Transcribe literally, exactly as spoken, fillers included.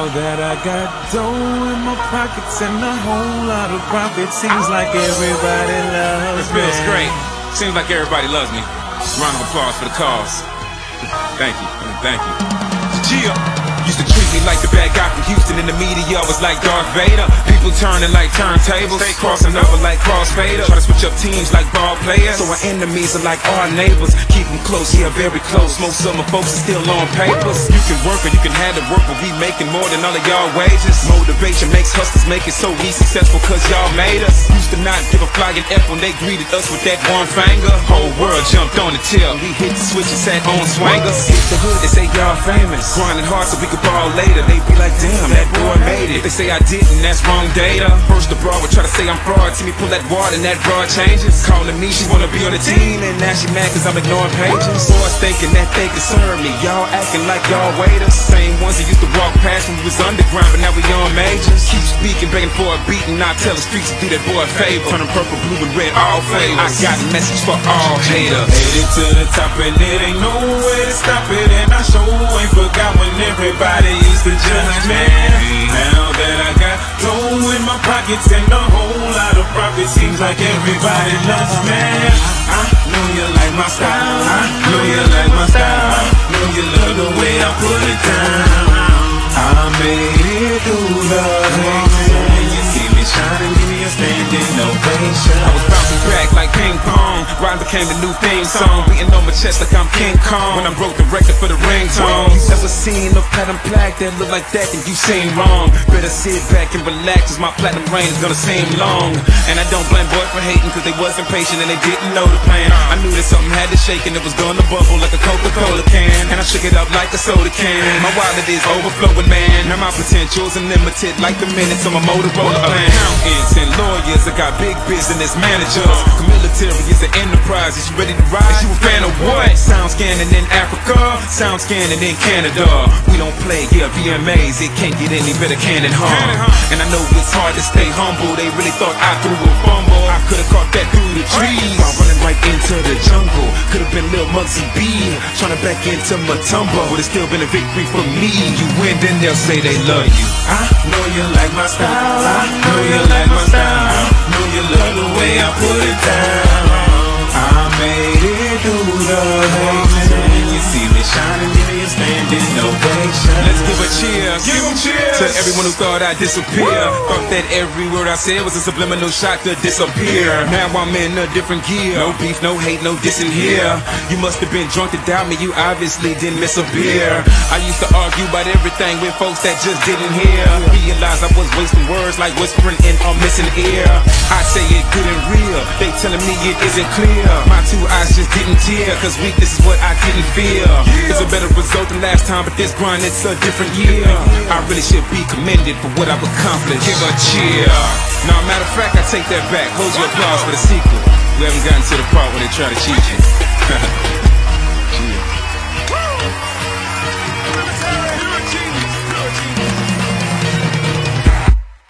Now that I got dough in my pockets and a whole lot of profit, seems like everybody loves It me. feels great. Seems like everybody loves me. Round of applause for the cause. Thank you. Thank you. Gia used to treat me like the bad guy from Houston. In the media was like Darth Vader. People turning like turntables, crossing over like crossfader. Try to switch up teams like ball players. So our enemies are like our neighbors. Keep them close, yeah, very close. Most of my folks are still on papers. You can work or you can have the work, but we making more than all of y'all wages. Motivation makes hustlers make it so we successful cause y'all made us. Used to not give a flying F when they greeted us with that one finger. Whole world jumped on the tip. We hit the switch and sat on swangers. Hit the hood, they say y'all famous. Grinding hard so we could ball later. They be like, damn, that boy made it. If they say I didn't, that's wrong data. First the broad would try to say I'm fraud. See me pull that water and that broad changes. Calling me, she wanna be on the team, and now she mad cause I'm ignoring pages. Boys thinking that they concern me. Y'all acting like y'all waiters. Same ones that used to walk past when we was underground, but now we on majors. Keep speaking, begging for a beat, and I tell the streets to do that boy a favor. Turn them purple, blue, and red, all favors. I got a message for all haters. Made it to the top and it ain't no way to stop it. And I sure ain't forgot when everybody used to judge me. Now that I got dough in my pockets and a whole lot of profit, seems like everybody loves me. I know you like my style, I know you like my style, know you love the way I put it down. I made it through the haze, and you see me shining, give me a standing ovation. I was bouncing back like ping pong. Rhyme became the new theme song. Beating on my chest like I'm King Kong. When I broke the record for the ringtone. You ever seen a platinum plaque that look like that? Then you seen wrong. Better sit back and relax, cause my platinum reign is gonna seem long. And I don't blame boy for hating, cause they wasn't patient and they didn't know the plan. I knew that something had to shake and it was gonna bubble like a Coca-Cola can. And I shook it up like a soda can. My wallet is overflowing, man. Now my potential's unlimited like the minutes on my Motorola plan. Accountants and lawyers, I got big business managers. The military is an enterprise. Is you ready to ride? Is you a fan of what? Sound scanning in Africa, sound scanning in Canada. We don't play, yeah, V M As. It can't get any better, can it, huh? And I know it's hard to stay humble. They really thought I threw a fumble. I could've caught that through the trees while running right into the jungle. Could've been Lil Muggsy B, trying to back into Matumba. Would've still been a victory for me. You win, then they'll say they love you. I know you like my style, I know you like my style, know you love the way I put it down. I made it through the haze, and you see me shining, give me a standing ovation. Let's give a cheer. Give 'em cheers to everyone who thought I'd disappear. Thought that every word I said was a subliminal shot to disappear. Now I'm in a different gear. No beef, no hate, no dissing here. You must have been drunk to doubt me. You obviously didn't miss a beer. I used to argue about everything with folks that just didn't hear. Realized I was wasting words like whispering in a missing ear. I say it good and real. They telling me it isn't clear. My two eyes just didn't tear, cause weakness is what I didn't feel. It's a better result than last time, but this grind, it's a different year. I really should be commended for what I've accomplished. Give a cheer. Now, matter of fact, I take that back. Hold your applause for the sequel. We haven't gotten to the part where they try to cheat you.